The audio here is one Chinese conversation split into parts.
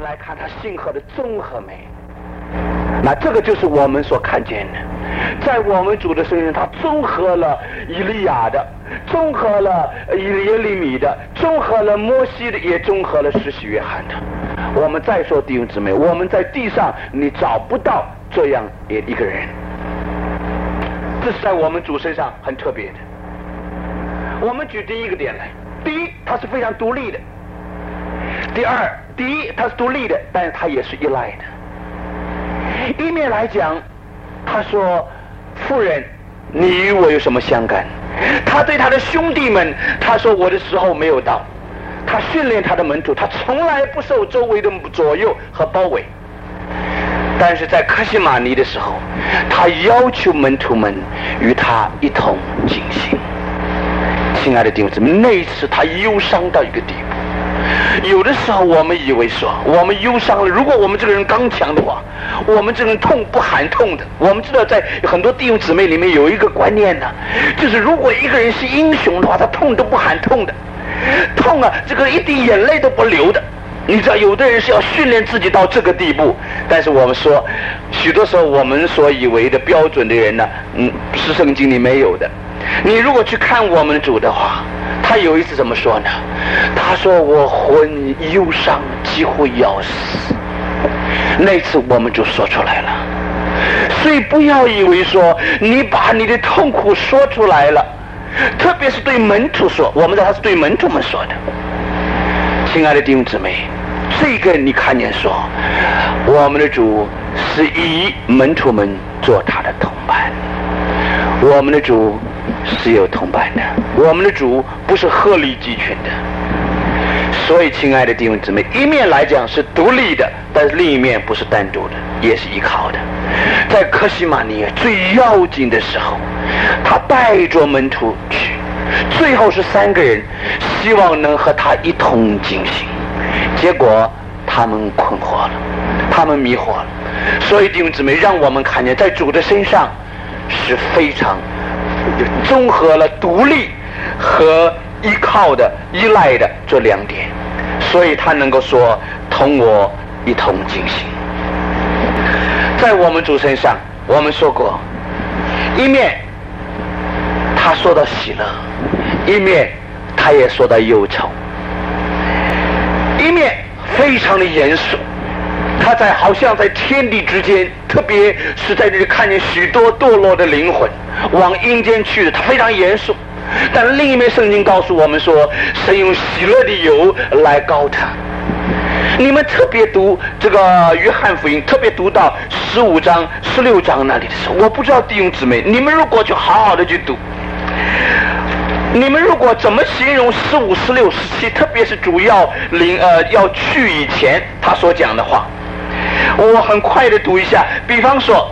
来看他性格的综合美。那这个就是我们所看见的，在我们主的身上，他综合了以利亚的，综合了耶利米的，综合了摩西的，也综合了施洗约翰的。我们再说弟兄姊妹，我们在地上你找不到这样一个人，这是在我们主身上很特别的。我们举第一个点来，第一，他是非常独立的；第一，他是独立的，但是他也是依赖的。一面来讲，他说：“妇人，你与我有什么相干？”他对他的兄弟们，他说：“我的时候没有到。”他训练他的门徒，他从来不受周围的左右和包围。但是在客西马尼的时候，他要求门徒们与他一同进行。亲爱的弟兄姊妹，那一次他忧伤到一个地步。有的时候我们以为说我们忧伤了，如果我们这个人刚强的话，我们这个人痛不喊痛的。我们知道在很多弟兄姊妹里面有一个观念呢，就是如果一个人是英雄的话，他痛都不喊痛的，痛啊，这个一滴眼泪都不流的。你知道有的人是要训练自己到这个地步，但是我们说许多时候我们所以为的标准的人呢，是圣经里没有的。你如果去看我们主的话，他有一次怎么说呢？他说：“我魂忧伤，几乎要死。”那次我们就说出来了。所以不要以为说你把你的痛苦说出来了，特别是对门徒说，我们知道他是对门徒们说的。亲爱的弟兄姊妹，这个你看见说，我们的主是以门徒们做他的同伴，我们的主是有同伴的，我们的主不是鹤立鸡群的。所以亲爱的弟兄姊妹，一面来讲是独立的，但是另一面不是单独的，也是依靠的。在客西马尼最要紧的时候，他带着门徒去，最后是3个人希望能和他一同进行，结果他们困惑了，他们迷惑了。所以弟兄姊妹，让我们看见在主的身上是非常综合了独立和依靠的、依赖的这2点，所以他能够说同我一同进行。在我们主身上，我们说过，一面他说到喜乐，一面他也说到忧愁，一面非常的严肃，他好像在天地之间，特别是在这里看见许多堕落的灵魂往阴间去的，他非常严肃。但另一面圣经告诉我们说，神用喜乐的油来膏他。你们特别读这个约翰福音，特别读到15章、16章那里的时候，我不知道弟兄姊妹，你们如果就好好的去读，你们如果怎么形容15、16、17，特别是主要要去以前他所讲的话，我很快的读一下。比方说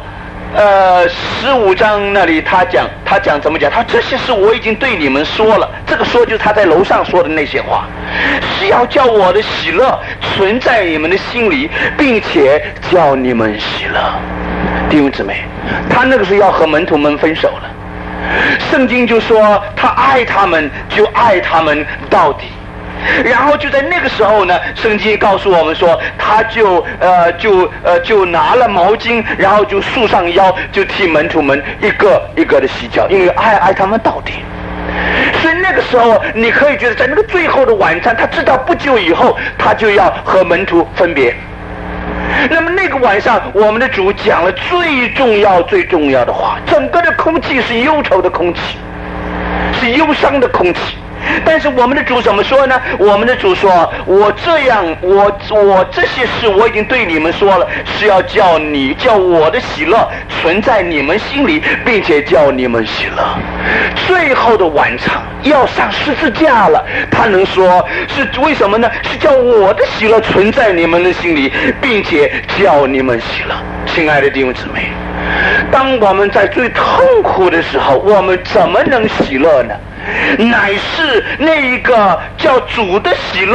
15章那里他讲怎么讲？他这些事我已经对你们说了，这个说就是他在楼上说的那些话，是要叫我的喜乐存在你们的心里，并且叫你们喜乐。弟兄姊妹，他那个是要和门徒们分手了。圣经就说他爱他们，就爱他们到底。然后就在那个时候呢，圣经告诉我们说，他就拿了毛巾，然后就束上腰，就替门徒们一个一个的洗脚，因为爱他们到底。所以那个时候你可以觉得，在那个最后的晚餐，他知道不久以后他就要和门徒分别。那么那个晚上，我们的主讲了最重要的话，整个的空气是忧愁的空气，是忧伤的空气。但是我们的主怎么说呢？我们的主说，我这些事我已经对你们说了，是要叫我的喜乐存在你们心里，并且叫你们喜乐。最后的晚餐要上十字架了，他能说是为什么呢？是叫我的喜乐存在你们的心里，并且叫你们喜乐。亲爱的弟兄姊妹，当我们在最痛苦的时候，我们怎么能喜乐呢？乃是那一个叫主的喜乐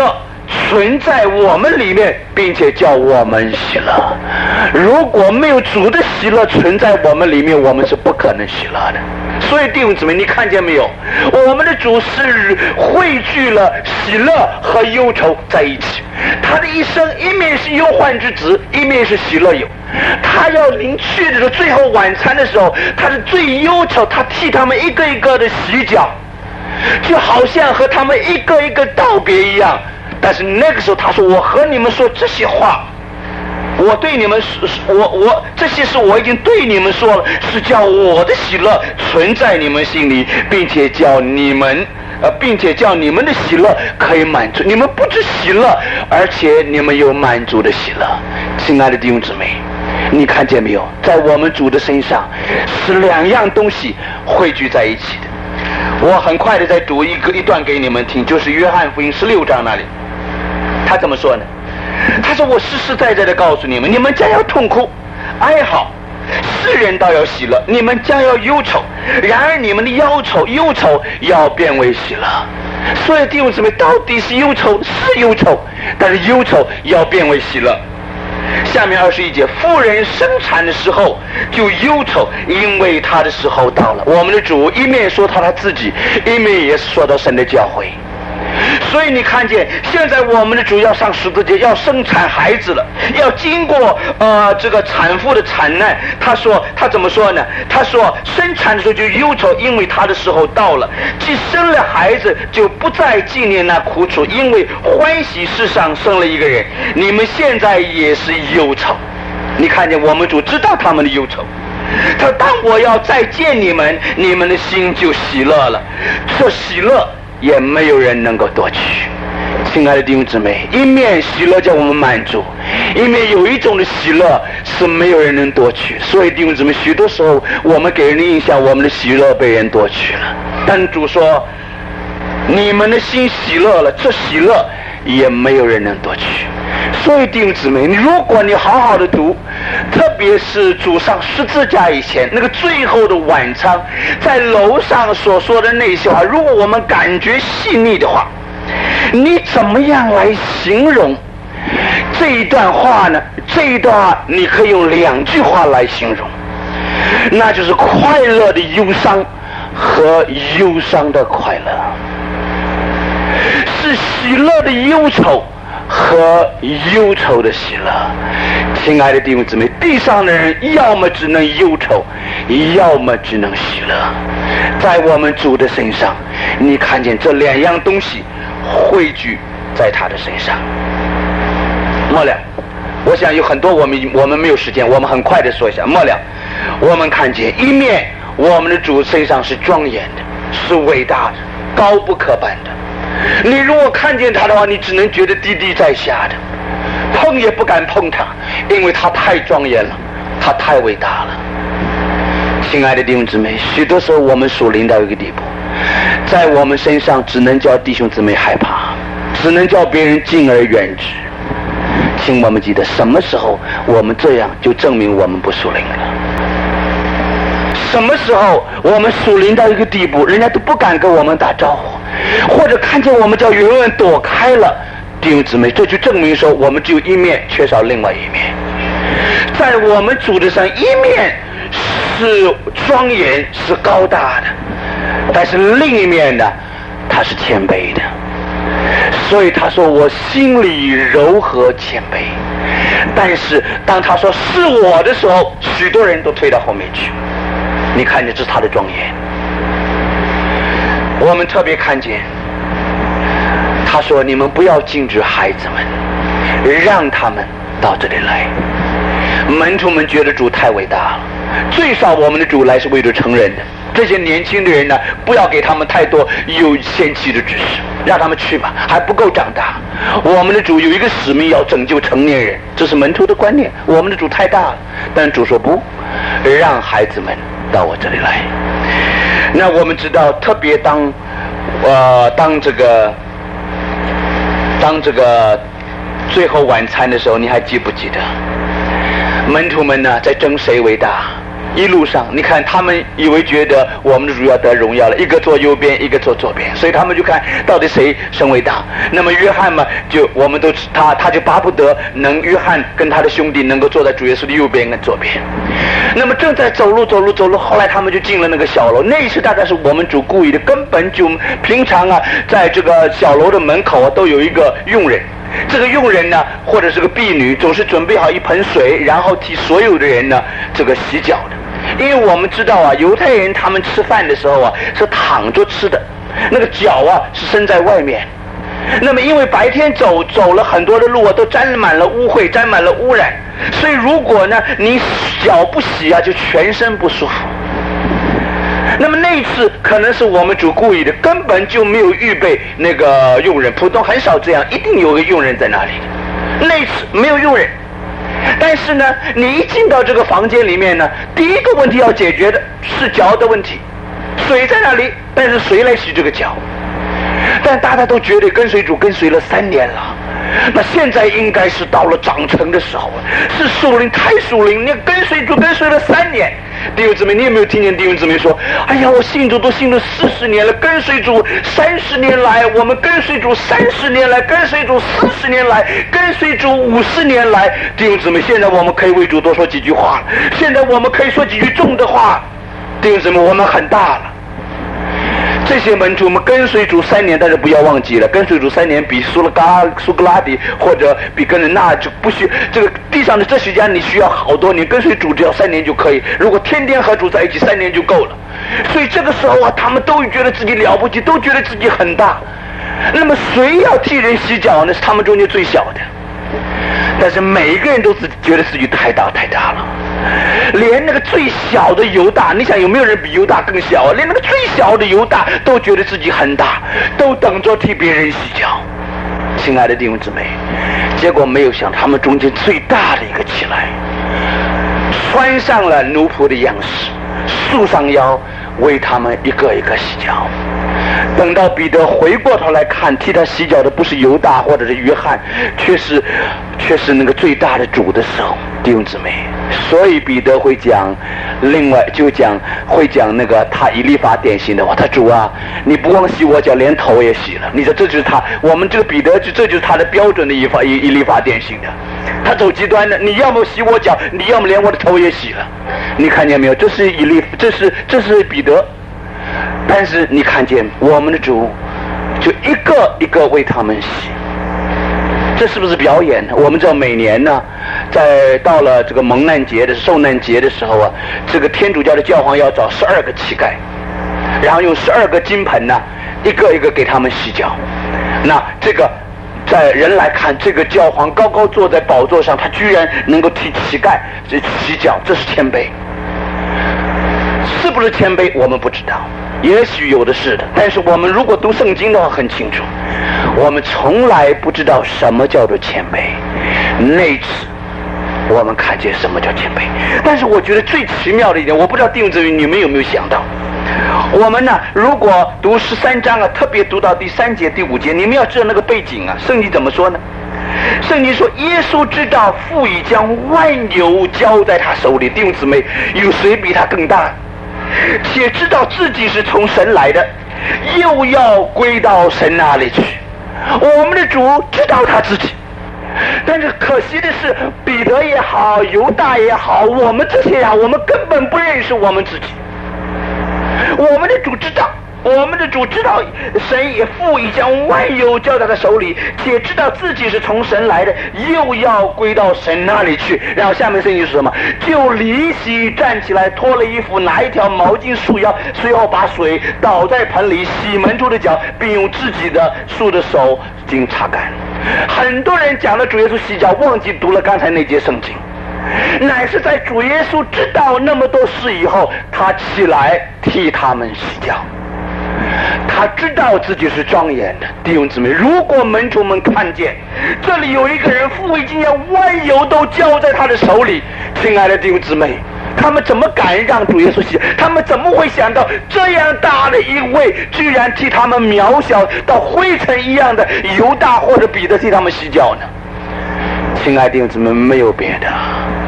存在我们里面，并且叫我们喜乐。如果没有主的喜乐存在我们里面，我们是不可能喜乐的。所以弟兄姊妹，你看见没有？我们的主是汇聚了喜乐和忧愁在一起。他的一生一面是忧患之子，一面是喜乐有。他要临去的时候，最后晚餐的时候，他是最忧愁，他替他们一个一个的洗脚，就好像和他们一个一个道别一样。但是那个时候他说，我和你们说这些话，我对你们我这些事我已经对你们说了，是叫我的喜乐存在你们心里，并且叫你们的喜乐可以满足你们，不止喜乐，而且你们有满足的喜乐。亲爱的弟兄姊妹，你看见没有？在我们主的身上是两样东西汇聚在一起的。我很快的再读一段给你们听，就是约翰福音16章那里，他怎么说呢？他说，我实实在在的告诉你们，你们将要痛哭哀嚎，世人倒要喜乐，你们将要忧愁，然而你们的忧愁要变为喜乐。所以弟兄姊妹，到底是忧愁，是忧愁，但是忧愁要变为喜乐。下面21节，妇人生产的时候就忧愁，因为她的时候到了。我们的主一面说他自己，一面也是说到神的教诲。所以你看见现在我们的主要上十字架，要生产孩子了，要经过这个产妇的惨难。他怎么说呢？他说生产的时候就忧愁，因为他的时候到了。既生了孩子，就不再纪念那苦楚，因为欢喜世上生了一个人。你们现在也是忧愁。你看见我们主知道他们的忧愁。他说，当我要再见你们，你们的心就喜乐了。这喜乐也没有人能够夺取。亲爱的弟兄姊妹，一面喜乐叫我们满足，一面有一种的喜乐是没有人能夺取。所以弟兄姊妹，许多时候我们给人的印象，我们的喜乐被人夺取了。但主说，你们的心喜乐了，这喜乐也没有人能夺取。所以弟兄姊妹，如果你好好的读，特别是主上十字架以前那个最后的晚餐，在楼上所说的那些话，如果我们感觉细腻的话，你怎么样来形容这一段话呢？这一段话你可以用2句话来形容，那就是快乐的忧伤和忧伤的快乐，是喜乐的忧愁和忧愁的喜乐。亲爱的弟兄姊妹，地上的人要么只能忧愁，要么只能喜乐。在我们主的身上，你看见这2样东西汇聚在他的身上。末了，我想有很多我们没有时间，我们很快的说一下。末了，我们看见一面我们的主身上是庄严的，是伟大的，高不可攀的。你如果看见他的话，你只能觉得低低在下的，碰也不敢碰他，因为他太庄严了，他太伟大了。亲爱的弟兄姊妹，许多时候我们属灵到一个地步，在我们身上只能叫弟兄姊妹害怕，只能叫别人敬而远之。请我们记得，什么时候我们这样，就证明我们不属灵了。什么时候我们属灵到一个地步，人家都不敢跟我们打招呼，或者看见我们就永远躲开了，弟兄姊妹，这就证明说我们只有一面，缺少另外一面。在我们主的上，一面是庄严，是高大的，但是另一面呢，他是谦卑的。所以他说，我心里柔和谦卑。但是当他说是我的时候，许多人都退到后面去。你看见这是他的庄严。我们特别看见他说，你们不要禁止孩子们，让他们到这里来。门徒们觉得主太伟大了，最少我们的主来是为了成人的。这些年轻的人呢，不要给他们太多有先期的知识，让他们去吧，还不够长大。我们的主有一个使命，要拯救成年人，这是门徒的观念。我们的主太大了，但主说不，让孩子们到我这里来。那我们知道，特别当这个最后晚餐的时候，你还记不记得门徒们呢在争谁为大？ 一路上你看他们以为觉得我们的主要得荣耀了，一个坐右边一个坐左边，所以他们就看到底谁身为大。那么约翰嘛，就我们都他就巴不得能约翰跟他的兄弟能够坐在主耶稣的右边跟左边。那么正在走路，后来他们就进了那个小楼。那一次大概是我们主故意的，根本就平常啊，在这个小楼的门口啊都有一个佣人。这个佣人呢，或者是个婢女，总是准备好一盆水，然后替所有的人呢这个洗脚的。因为我们知道啊，犹太人他们吃饭的时候啊是躺着吃的，那个脚啊是伸在外面。那么因为白天走了很多的路啊，都沾满了污秽，沾满了污染，所以如果呢你脚不洗啊，就全身不舒服。那么那一次可能是我们主故意的，根本就没有预备那个佣人，普通很少这样，一定有个佣人在那里。那一次没有佣人，但是呢，你一进到这个房间里面呢，第一个问题要解决的是脚的问题。水在那里，但是谁来洗这个脚？但大家都觉得跟随主跟随了3年了，那现在应该是到了长成的时候，是属灵太属灵，你跟随主跟随了3年。弟兄姊妹，你有没有听见弟兄姊妹说，哎呀，我信主都信了40年了，跟随主30年来，我们跟随主30年来，跟随主40年来，跟随主50年来。弟兄姊妹，现在我们可以为主多说几句话了，现在我们可以说几句重的话。弟兄姊妹，我们很大了。这些门徒我们跟随主3年，但是不要忘记了，跟随主3年比苏格拉底或者比跟人那就不需这个地上的哲学家你需要好多年，跟随主只要3年就可以，如果天天和主在一起3年就够了。所以这个时候啊，他们都觉得自己了不起，都觉得自己很大。那么谁要替人洗脚呢？是他们中间最小的，但是每一个人都觉得自己太大了。连那个最小的犹大，你想有没有人比犹大更小啊？连那个最小的犹大都觉得自己很大，都等着替别人洗脚。亲爱的弟兄姊妹，结果没有想他们中间最大的一个起来，穿上了奴仆的样式，束上腰，为他们一个一个洗脚。等到彼得回过头来看，替他洗脚的不是犹大或者是约翰，却是那个最大的主的时候。弟兄姊妹，所以彼得会讲，另外会讲那个他以利法典型的话，他主啊，你不光洗我脚，连头也洗了。你说这就是他，我们这个彼得这就是他的标准的以利法典型的。他走极端的，你要么洗我脚，你要么连我的头也洗了。你看见没有？这是彼得。但是你看见我们的主就一个一个为他们洗，这是不是表演？我们知道每年呢，在到了这个受难节的时候啊，这个天主教的教皇要找12个乞丐，然后用12个金盆呢，一个一个给他们洗脚。那这个在人来看，这个教皇高高坐在宝座上，他居然能够替乞丐洗脚，这是谦卑。是不是谦卑我们不知道，也许有的是的，但是我们如果读圣经的话很清楚，我们从来不知道什么叫做谦卑。那次我们看见什么叫谦卑。但是我觉得最奇妙的一点，我不知道弟兄姊妹你们有没有想到，我们呢如果读13章啊，特别读到第3节第5节，你们要知道那个背景啊，圣经怎么说呢？圣经说耶稣知道父已将万有交在他手里。弟兄姊妹，有谁比他更大？且知道自己是从神来的，又要归到神那里去。我们的主知道他自己，但是可惜的是，彼得也好，犹大也好，我们这些我们根本不认识我们自己。我们的主知道，神也父已将万有交在他手里，且知道自己是从神来的，又要归到神那里去。然后下面圣经是什么？就离席站起来，脱了衣服，拿一条毛巾束腰，随后把水倒在盆里，洗门徒的脚，并用自己的束的手巾擦干。很多人讲了主耶稣洗脚，忘记读了刚才那节圣经，乃是在主耶稣知道那么多事以后，他起来替他们洗脚。他知道自己是庄严的。弟兄姊妹，如果门徒们看见这里有一个人父已经将万有都交在他的手里，亲爱的弟兄姊妹，他们怎么敢让主耶稣洗？他们怎么会想到这样大的一位居然替他们渺小到灰尘一样的犹大或者彼得替他们洗脚呢？亲爱的弟兄姊妹，没有别的，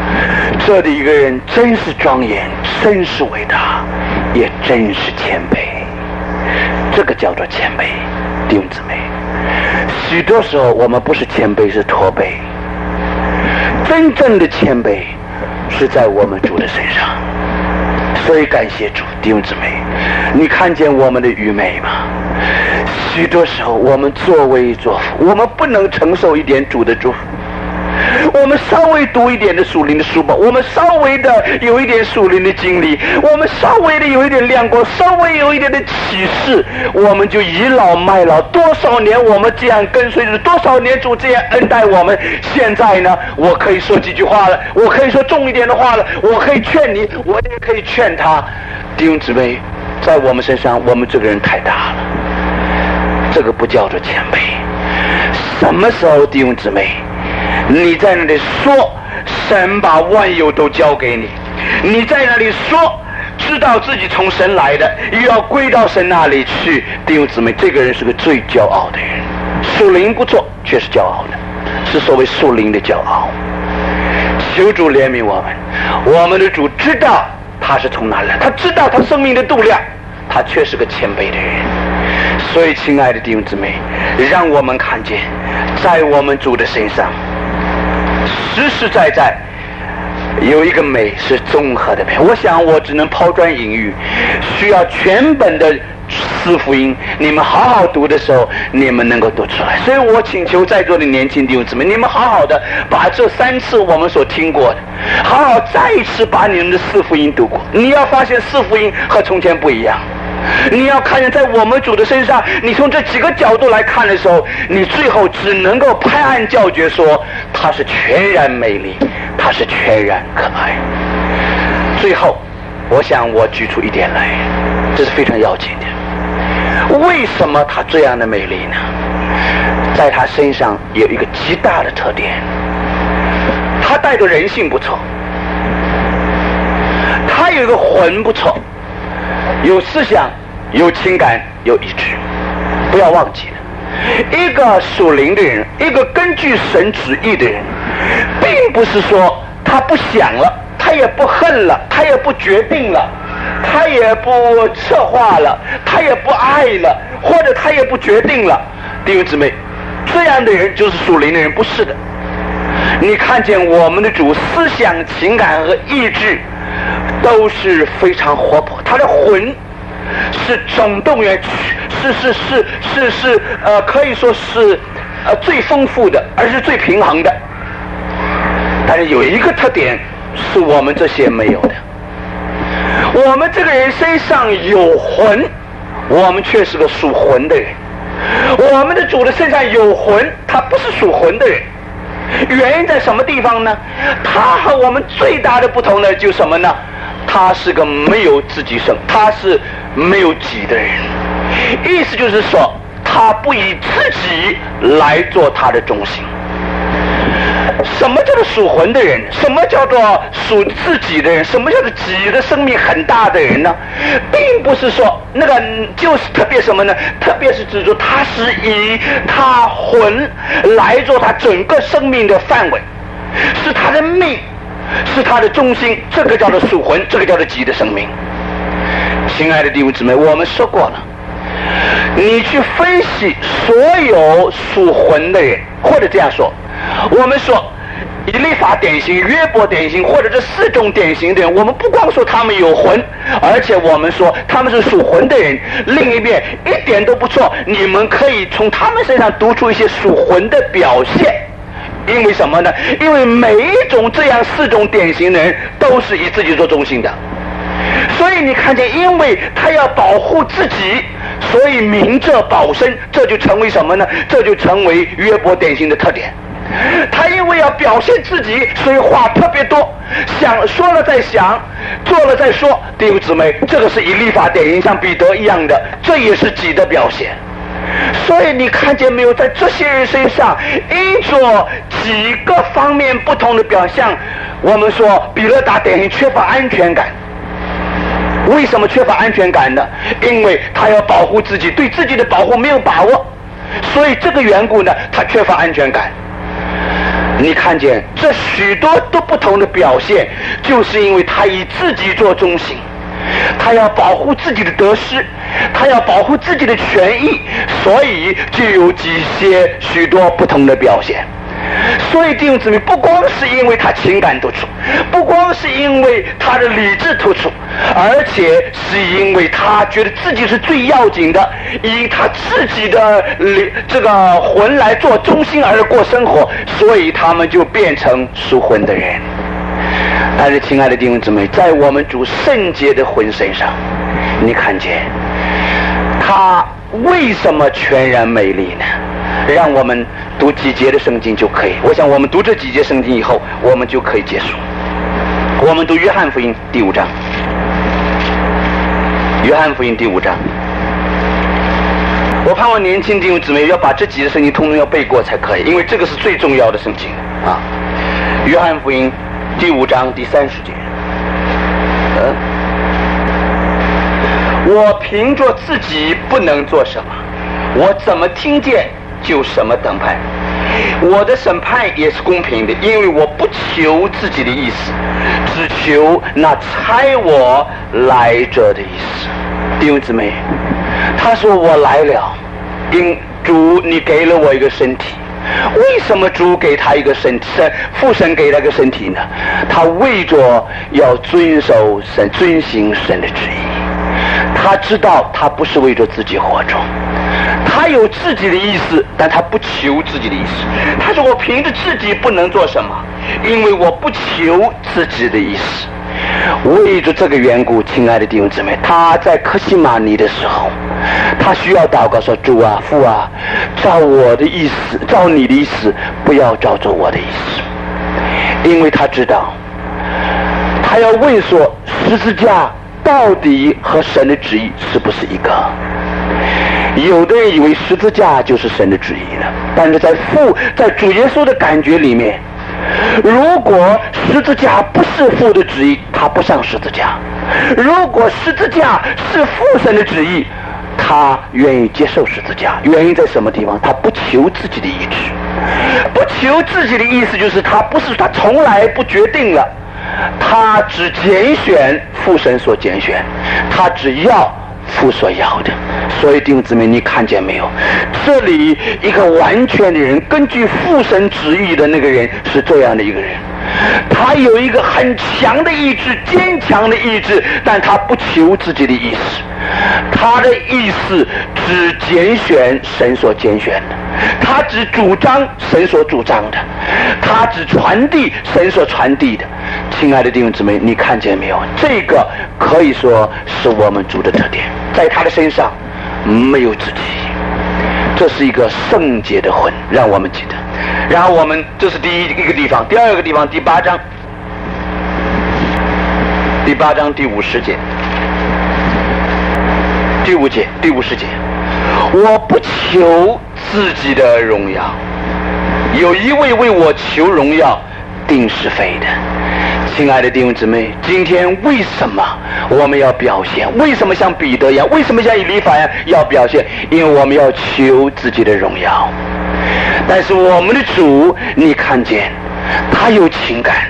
这里一个人真是庄严，真是伟大，也真是谦卑。这个叫做谦卑，弟兄姊妹。许多时候我们不是谦卑，是驼背。真正的谦卑是在我们主的身上。所以感谢主，弟兄姊妹，你看见我们的愚昧吗？许多时候我们作威作福，我们不能承受一点主的祝福。我们稍微读一点的属灵的书本，我们稍微的有一点属灵的经历，我们稍微的有一点亮光，稍微有一点的启示，我们就倚老卖老。多少年我们这样跟随着，多少年主这样恩待我们。现在呢，我可以说几句话了，我可以说重一点的话了，我可以劝你，我也可以劝他。弟兄姊妹，在我们身上，我们这个人太大了，这个不叫做谦卑。什么时候，弟兄姊妹，你在那里说神把万有都交给你，你在那里说知道自己从神来的，又要归到神那里去，弟兄姊妹，这个人是个最骄傲的人。属灵不错，却是骄傲的，是所谓属灵的骄傲。求主怜悯我们，我们的主知道他是从哪来，他知道他生命的度量，他却是个谦卑的人。所以亲爱的弟兄姊妹，让我们看见在我们主的身上实实在在有一个美是综合的美。我想我只能抛砖引玉，需要全本的四福音你们好好读的时候，你们能够读出来。所以我请求在座的年轻弟兄姊妹，你们好好的把这3次我们所听过的，好好再一次把你们的四福音读过。你要发现四福音和从前不一样，你要看见在我们主的身上，你从这几个角度来看的时候，你最后只能够拍案叫绝说他是全然美丽，他是全然可爱。最后我想我举出一点来，这是非常要紧的。为什么他这样的美丽呢？在他身上有一个极大的特点，他带着人性不错，他有一个魂不错，有思想，有情感，有意志。不要忘记了，一个属灵的人，一个根据神旨意的人，并不是说他不想了，他也不恨了，他也不决定了，他也不策划了，他也不爱了，或者他也不决定了。弟兄姊妹，这样的人就是属灵的人，不是的。你看见我们的主思想、情感和意志都是非常活泼，他的魂是总动员，是可以说是最丰富的，而是最平衡的。但是有一个特点是我们这些没有的，我们这个人身上有魂，我们却是个属魂的人。我们的主的身上有魂，他不是属魂的人。原因在什么地方呢？他和我们最大的不同呢，就是什么呢？他是个没有自己生，他是没有己的人。意思就是说，他不以自己来做他的中心。什么叫做属魂的人？什么叫做属自己的人？什么叫做己的生命很大的人呢？并不是说那个就是特别什么呢？特别是指出他是以他魂来做他整个生命的范围，是他的命，是他的中心。这个叫做属魂，这个叫做己的生命。亲爱的弟兄姊妹，我们说过了，你去分析所有属魂的人，或者这样说，我们说以利法典型、约伯典型，或者这4种典型的人，我们不光说他们有魂，而且我们说他们是属魂的人。另一面一点都不错，你们可以从他们身上读出一些属魂的表现。因为什么呢？因为每一种这样4种典型的人都是以自己做中心的。所以你看见，因为他要保护自己，所以明哲保身，这就成为什么呢？这就成为约伯典型的特点。他因为要表现自己，所以话特别多，想说了再想，做了再说。弟兄姊妹，这个是以利法典型，像彼得一样的，这也是己的表现。所以你看见没有，在这些人身上因着几个方面不同的表象，我们说比勒达典型缺乏安全感。为什么缺乏安全感呢？因为他要保护自己，对自己的保护没有把握，所以这个缘故呢，他缺乏安全感。 你看见这许多都不同的表现，就是因为他以自己做中心，他要保护自己的得失，他要保护自己的权益，所以就有许多不同的表现。所以弟兄姊妹，不光是因为他情感突出，不光是因为他的理智突出，而且是因为他觉得自己是最要紧的，以他自己的这个魂来做中心而过生活，所以他们就变成属魂的人。但是亲爱的弟兄姊妹，在我们主圣洁的魂身上，你看见他为什么全然美丽呢？让我们读几节的圣经就可以。我想我们读这几节圣经以后，我们就可以结束。我们读约翰福音第5章，约翰福音第5章。我盼望年轻弟兄姊妹要把这几节圣经通通要背过才可以，因为这个是最重要的圣经啊。约翰福音第5章第30节。我凭着自己不能做什么，我怎么听见就什么等判。我的审判也是公平的，因为我不求自己的意思，只求那差我来者的意思。弟兄姊妹，他说我来了，因主你给了我一个身体。为什么主给他一个身体，父神给他一个身体呢？他为着要遵行神的旨意。他知道他不是为着自己活着，他有自己的意思，但他不求自己的意思。他说我凭着自己不能做什么，因为我不求自己的意思。为着这个缘故，亲爱的弟兄姊妹，他在客西马尼的时候，他需要祷告说，主啊，父啊，照我的意思，照你的意思，不要照着我的意思。因为他知道他要问说，十字架到底和神的旨意是不是一个？有的人以为十字架就是神的旨意了，但是在主耶稣的感觉里面，如果十字架不是父的旨意，他不上十字架；如果十字架是父神的旨意，他愿意接受十字架。原因在什么地方？他不求自己的意志，不求自己的意思，就是他从来不决定了，他只拣选父神所拣选，他只要父所要的。所以弟兄姊妹，你看见没有？这里一个完全的人，根据父神旨意的那个人是这样的一个人，他有一个很强的意志，坚强的意志，但他不求自己的意思，他的意思只拣选神所拣选的，他只主张神所主张的，他只传递神所传递的。亲爱的弟兄姊妹，你看见没有？这个可以说是我们主的特点，在他的身上没有自己，这是一个圣洁的魂，让我们记得。然后这是第一个地方。第二个地方，第8章第50节，第50节，我不求自己的荣耀，有一位为我求荣耀，定是非的。亲爱的弟兄姊妹，今天为什么我们要表现？为什么像彼得一样？为什么像以利法一样要表现？因为我们要求自己的荣耀。但是我们的主，你看见他有情感，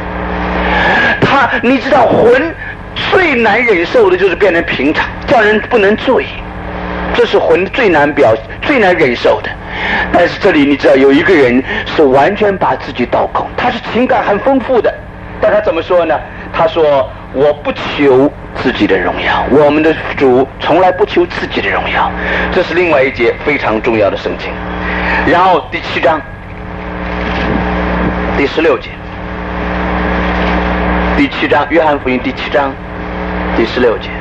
你知道魂最难忍受的就是变成平常，叫人不能醉，这是魂最难忍受的。但是这里你知道有一个人是完全把自己倒空，他是情感很丰富的，但他怎么说呢？他说我不求自己的荣耀。我们的主从来不求自己的荣耀，这是另外一节非常重要的圣经。然后第7章第16节，第7章约翰福音第7章第16节，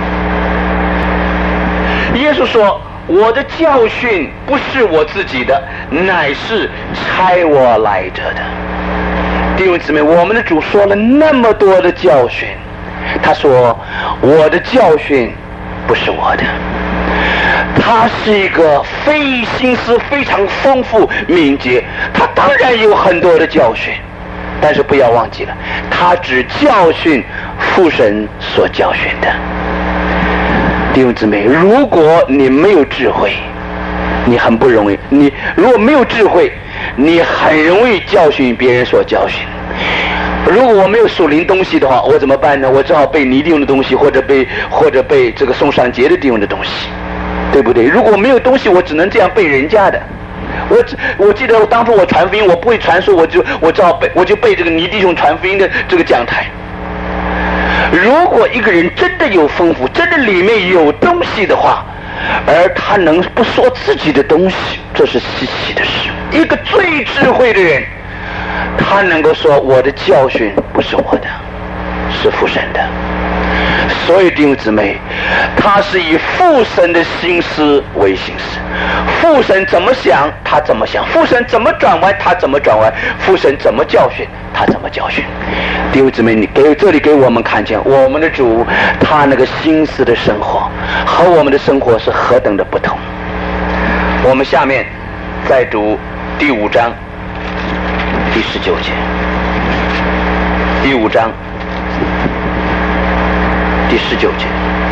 耶稣说，我的教训不是我自己的，乃是差我来者的。弟兄姊妹，我们的主说了那么多的教训，他说我的教训不是我的，他是一个心思非常丰富敏捷，他当然有很多的教训，但是不要忘记了，他只教训父神所教训的。弟兄姊妹，如果你没有智慧，你很不容易。你如果没有智慧， 你很容易教训别人所教训。如果我没有属灵东西的话，我怎么办呢？我只好背尼弟兄的东西，或者背这个宋尚节的弟兄的东西，对不对？如果没有东西，我只能这样背人家的。我记得当初我传福音，我不会传说，我只好背这个尼弟兄传福音的这个讲台。如果一个人真的有丰富，真的里面有东西的话，而他能不说自己的东西，这是稀奇的事。一个最智慧的人，他能够说我的教训不是我的，是父神的。所以弟兄姊妹，他是以父神的心思为心思，父神怎么想他怎么想，父神怎么转弯他怎么转弯，父神怎么教训他怎么教训。弟兄姊妹，你这里给我们看见我们的主他那个心思的生活和我们的生活是何等的不同。我们下面再读第5章第19节。第5章第19节，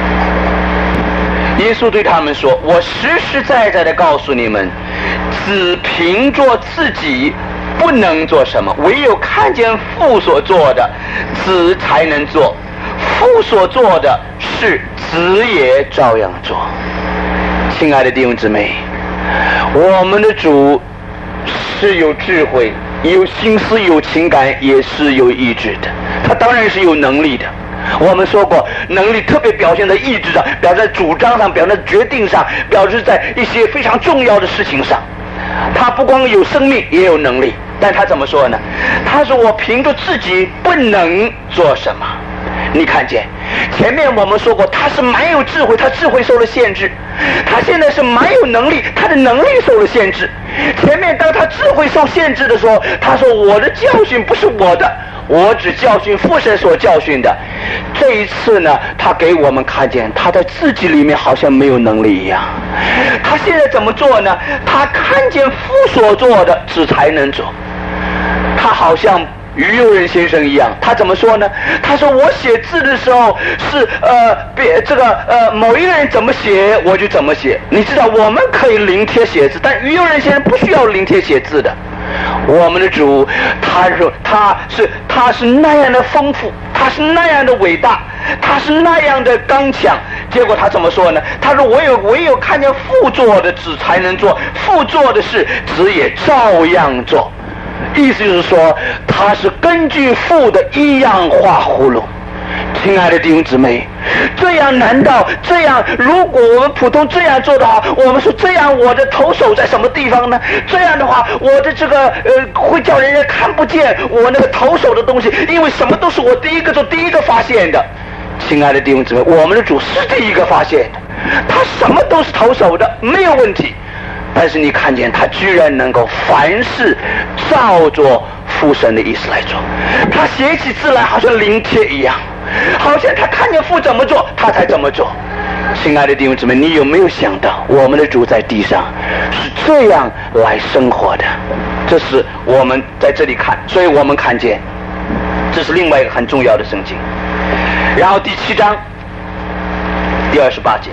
耶稣对他们说，我实实在在的告诉你们，子凭着自己不能做什么，唯有看见父所做的，子才能做。父所做的事，子也照样做。亲爱的弟兄姊妹，我们的主是有智慧、有心思、有情感，也是有意志的。他当然是有能力的。我们说过，能力特别表现在意志上，表现在主张上，表现在决定上，表示在一些非常重要的事情上。他不光有生命，也有能力。但他怎么说呢？他说我凭着自己不能做什么。你看见前面我们说过，他是蛮有智慧，他智慧受了限制。他现在是蛮有能力，他的能力受了限制。前面当他智慧受限制的时候，他说我的教训不是我的，我只教训父神所教训的。这一次呢，他给我们看见他在自己里面好像没有能力一样。他现在怎么做呢？他看见父所做的，子才能做。他好像于右任先生一样，他怎么说呢？他说我写字的时候是某一个人怎么写我就怎么写。你知道我们可以临帖写字，但于右任先生不需要临帖写字的。我们的主，他是那样的丰富，他是那样的伟大，他是那样的刚强。结果他怎么说呢？他说唯有看见父做的，子才能做；父做的事，子也照样做。意思就是说，他是根据父的一样画葫芦。亲爱的弟兄姊妹，这样难道这样？如果我们普通这样做的话，我们说这样我的头手在什么地方呢？这样的话，我的这个会叫人家看不见我那个头手的东西，因为什么都是我第一个发现的。亲爱的弟兄姊妹，我们的主是第一个发现的，他什么都是头手的，没有问题。但是你看见他居然能够凡事照着父神的意思来做，他写起字来好像临帖一样，好像他看见父怎么做他才怎么做。亲爱的弟兄姊妹，你有没有想到我们的主在地上是这样来生活的？这是我们在这里看，所以我们看见这是另外一个很重要的圣经。然后第7章第28节，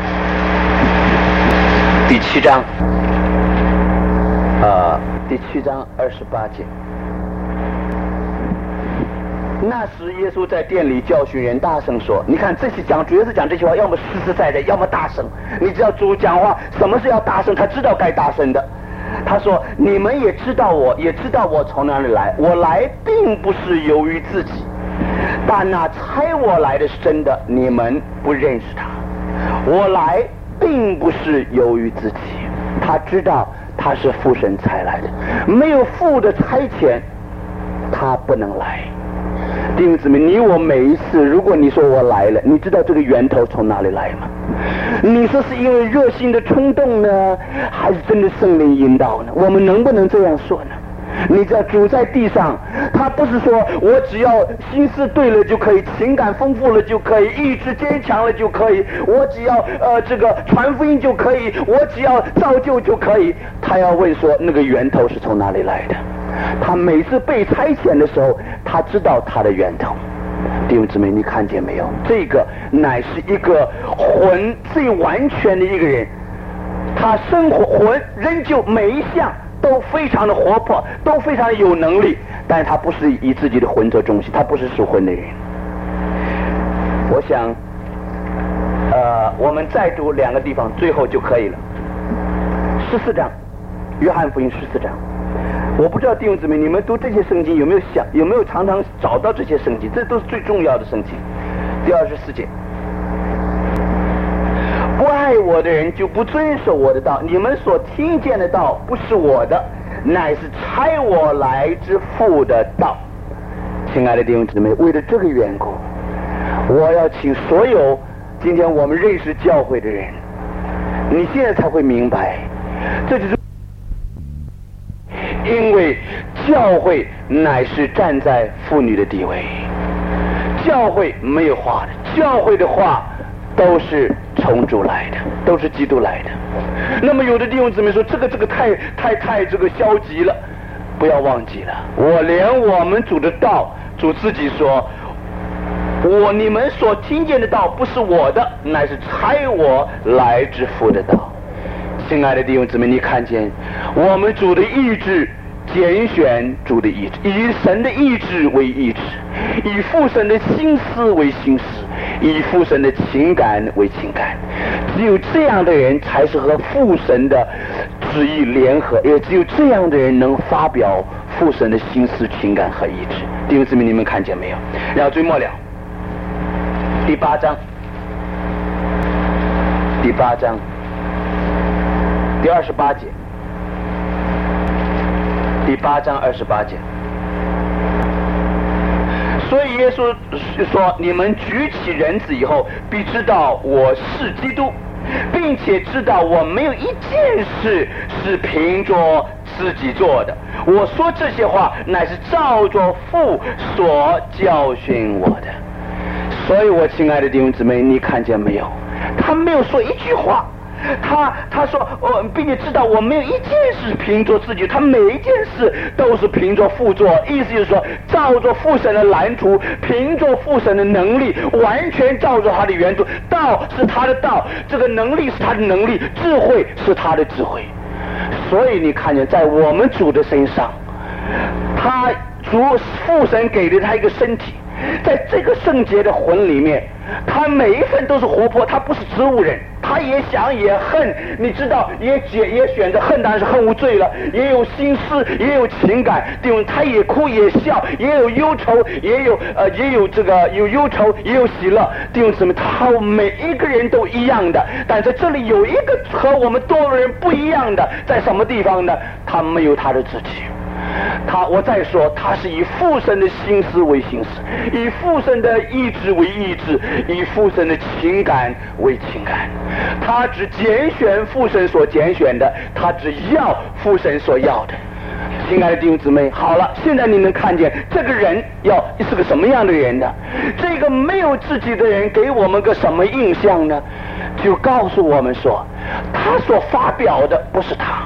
第7章28节。那时耶稣在店里教训人，大声说，你看这些主耶稣讲这些话，要么实实在在，要么大声。你知道主讲话什么是要大声，他知道该大声的。他说你们也知道我，也知道我从哪里来，我来并不是由于自己，但那差我来的是真的，你们不认识他。我来并不是由于自己，他知道他是父神差来的，没有父的差遣他不能来。弟兄姊妹，你我每一次如果你说我来了，你知道这个源头从哪里来吗？你说是因为热心的冲动呢，还是真的圣灵引导呢？我们能不能这样说呢？你知道主在地上，他不是说我只要心思对了就可以，情感丰富了就可以，意志坚强了就可以，我只要传福音就可以，我只要造就就可以。他要问说那个源头是从哪里来的？他每次被差遣的时候，他知道他的源头。弟兄姊妹，你看见没有？这个乃是一个魂最完全的一个人，他生活魂仍旧每一项都非常的活泼，都非常有能力，但是他不是以自己的魂做中心，他不是属魂的人。我想我们再读2个地方，最后就可以了。14章，约翰福音14章。我不知道弟兄姊妹，你们读这些圣经有没有常常找到这些圣经？这都是最重要的圣经。第24节，不爱我的人就不遵守我的道，你们所听见的道不是我的，乃是差我来之父的道。亲爱的弟兄姊妹，为了这个缘故，我要请所有今天我们认识教会的人，你现在才会明白，这就是因为教会乃是站在妇女的地位，教会没有话的，教会的话都是从主来的，都是基督来的。那么有的弟兄姊妹说这个太这个消极了，不要忘记了，我们主的道，主自己说，你们所听见的道不是我的，乃是差我来之父的道。亲爱的弟兄姊妹，你看见我们主的意志拣选主的意志，以神的意志为意志，以父神的心思为心思，以父神的情感为情感。只有这样的人才是和父神的旨意联合，也只有这样的人能发表父神的心思情感和意志。弟兄姊妹，你们看见没有？然后最末了第8章第28节，第8章28节。所以耶稣说，你们举起人子以后，必知道我是基督，并且知道我没有一件事是凭着自己做的，我说这些话乃是照着父所教训我的。所以我亲爱的弟兄姊妹，你看见没有？他没有说一句话，他说并且知道我没有一件事凭着自己，他每一件事都是凭着父做，意思就是说照着父神的蓝图，凭着父神的能力，完全照着他的原则，道是他的道，这个能力是他的能力，智慧是他的智慧。所以你看见在我们主的身上，父神给了他一个身体，在这个圣洁的魂里面，他每一份都是活泼，他不是植物人，他也想也恨，你知道，也选择恨，当然是恨无罪了，也有心思，也有情感，对吧？他也哭也笑，也有忧愁，也有这个有忧愁，也有喜乐，弟兄姊妹，他每一个人都一样的，但在这里有一个和我们多人不一样的，在什么地方呢？他没有他的自己。我再说，他是以父神的心思为心思，以父神的意志为意志，以父神的情感为情感。他只拣选父神所拣选的，他只要父神所要的。亲爱的弟兄姊妹，好了，现在你能看见这个人是个什么样的人呢？这个没有自己的人给我们个什么印象呢？就告诉我们说，他所发表的不是他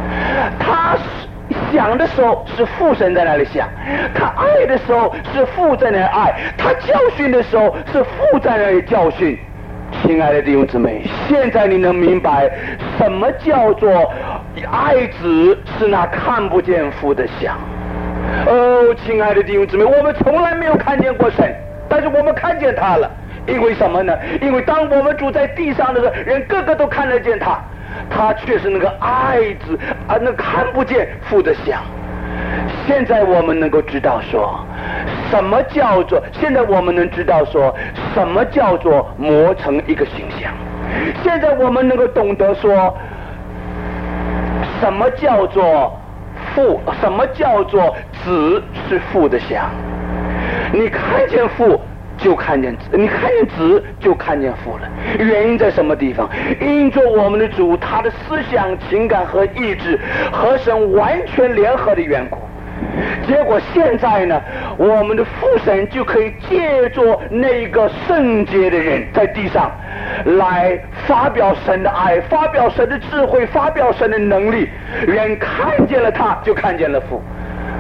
想的时候是父神在那里想，他爱的时候是父在那里爱，他教训的时候是父在那里教训。亲爱的弟兄姊妹，现在你能明白什么叫做爱子是那看不见父的想。亲爱的弟兄姊妹，我们从来没有看见过神，但是我们看见他了。因为什么呢？因为当我们住在地上的时候，人个个都看得见他，他却是那个爱子，那看不见父的想。现在我们能够知道说，现在我们能知道说，什么叫做磨成一个形象。现在我们能够懂得说，什么叫做父，什么叫做子是父的想。你看见父就看见子，你看见子就看见父了。原因在什么地方？因着我们的主，他的思想、情感和意志和神完全联合的缘故。结果现在呢，我们的父神就可以借着那个圣洁的人在地上来发表神的爱，发表神的智慧，发表神的能力。人看见了他，就看见了父。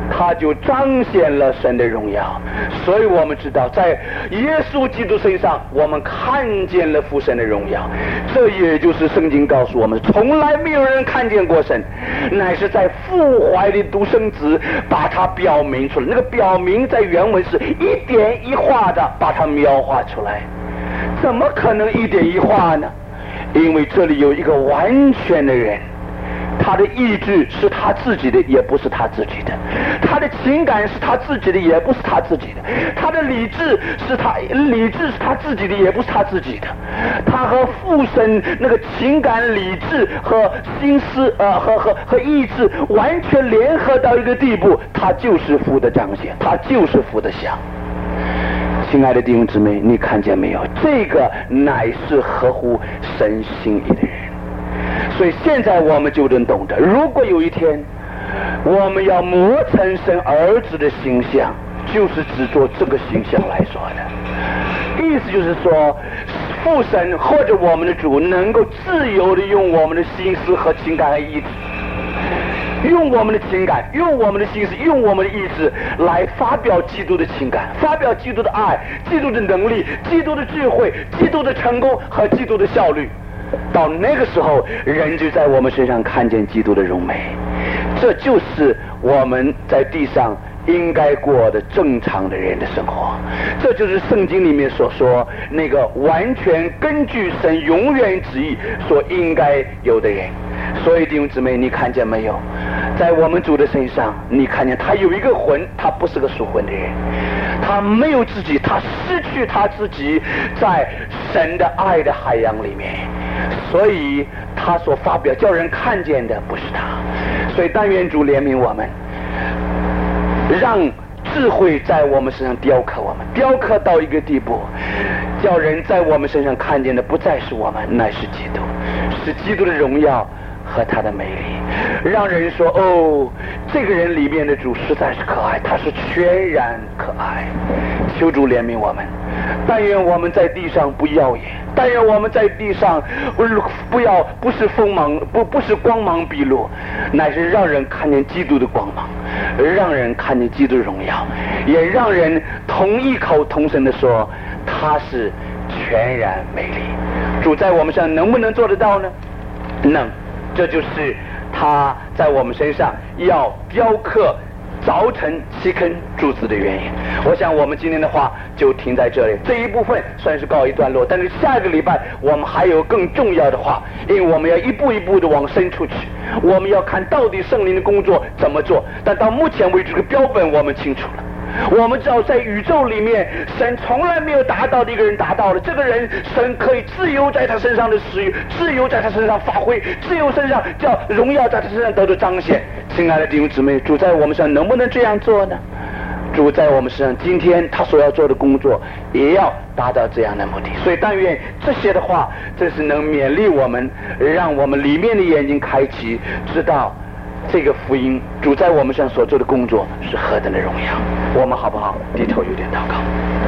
他就彰显了神的荣耀。所以我们知道在耶稣基督身上我们看见了父神的荣耀，这也就是圣经告诉我们从来没有人看见过神，乃是在父怀里独生子把它表明出来。那个表明在原文是一点一画的把它描画出来。怎么可能一点一画呢？因为这里有一个完全的人，他的意志是他自己的，也不是他自己的；他的情感是他自己的，也不是他自己的；他的理智是他自己的，也不是他自己的。他和父神那个情感、理智和心思和意志完全联合到一个地步，他就是父的彰显，他就是父的像。亲爱的弟兄姊妹，你看见没有？这个乃是合乎神心意的人。所以现在我们就能懂得，如果有一天我们要磨成神儿子的形象，就是只做这个形象来说的。意思就是说，父神或者我们的主能够自由的用我们的心思和情感和意志，用我们的情感，用我们的心思，用我们的意志来发表基督的情感，发表基督的爱，基督的能力，基督的智慧，基督的成功和基督的效率。到那个时候，人就在我们身上看见基督的荣美。这就是我们在地上应该过的正常的人的生活。这就是圣经里面所说那个完全根据神永远旨意所应该有的人。所以弟兄姊妹，你看见没有？在我们主的身上，你看见他有一个魂，他不是个属魂的人，他没有自己，他失去他自己在神的爱的海洋里面，所以他所发表叫人看见的不是他。所以但愿主怜悯我们，让智慧在我们身上雕刻我们，雕刻到一个地步，叫人在我们身上看见的不再是我们，乃是基督，是基督的荣耀和他的美丽，让人说哦，这个人里面的主实在是可爱，他是全然可爱。求主怜悯我们，但愿我们在地上不耀眼，但愿我们在地上不是锋芒，不是光芒毕露，乃是让人看见基督的光芒，让人看见基督的荣耀，也让人同异口同声的说他是全然美丽。主在我们身上能不能做得到呢？能。这就是他在我们身上要雕刻凿成7根柱子的原因。我想我们今天的话就停在这里，这一部分算是告一段落，但是下个礼拜我们还有更重要的话，因为我们要一步一步的往深处去，我们要看到底圣灵的工作怎么做。但到目前为止，这个标本我们清楚了，我们知道在宇宙里面神从来没有达到的一个人达到了，这个人神可以自由在他身上的使用，自由在他身上发挥，自由身上叫荣耀在他身上得到彰显。亲爱的弟兄姊妹，主在我们身上能不能这样做呢？主在我们身上今天他所要做的工作也要达到这样的目的。所以但愿这些的话真是能勉励我们，让我们里面的眼睛开启，知道这个福音主在我们身上所做的工作是何等的荣耀。我们好不好低头有点祷告？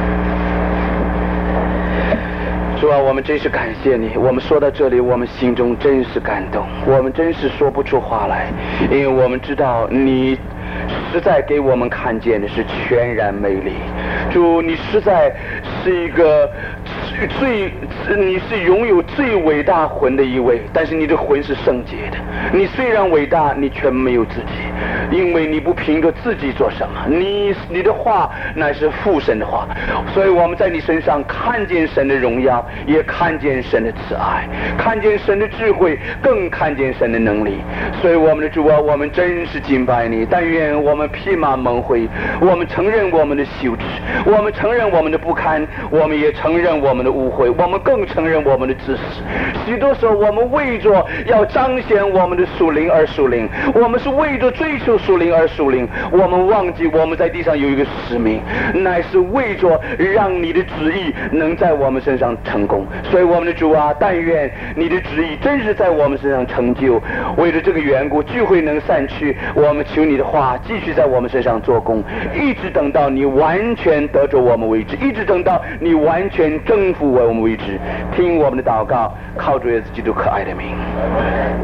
主啊，我们真是感谢你，我们说到这里我们心中真是感动，我们真是说不出话来，因为我们知道你实在给我们看见的是全然美丽。主，你实在是一个你是拥有最伟大魂的一位，但是你的魂是圣洁的。你虽然伟大，你却没有自己，因为你不凭着自己做什么，你的话乃是父神的话。所以我们在你身上看见神的荣耀，也看见神的慈爱，看见神的智慧，更看见神的能力。所以我们的主啊，我们真是敬拜你。但愿我们披麻蒙灰，我们承认我们的羞耻，我们承认我们的不堪，我们也承认我们的误会，我们更承认我们的自私。许多时候我们为着要彰显我们的属灵而属灵，我们是为着追求属灵而属灵，我们忘记我们在地上有一个使命，乃是为着让你的旨意能在我们身上成功。所以我们的主啊，但愿你的旨意真是在我们身上成就。为了这个缘故，聚会能散去，我们求你的话继续在我们身上做工，一直等到你完全得着我们为止，一直等到你完全征服我们为止。听我们的祷告，靠主耶稣基督可爱的名。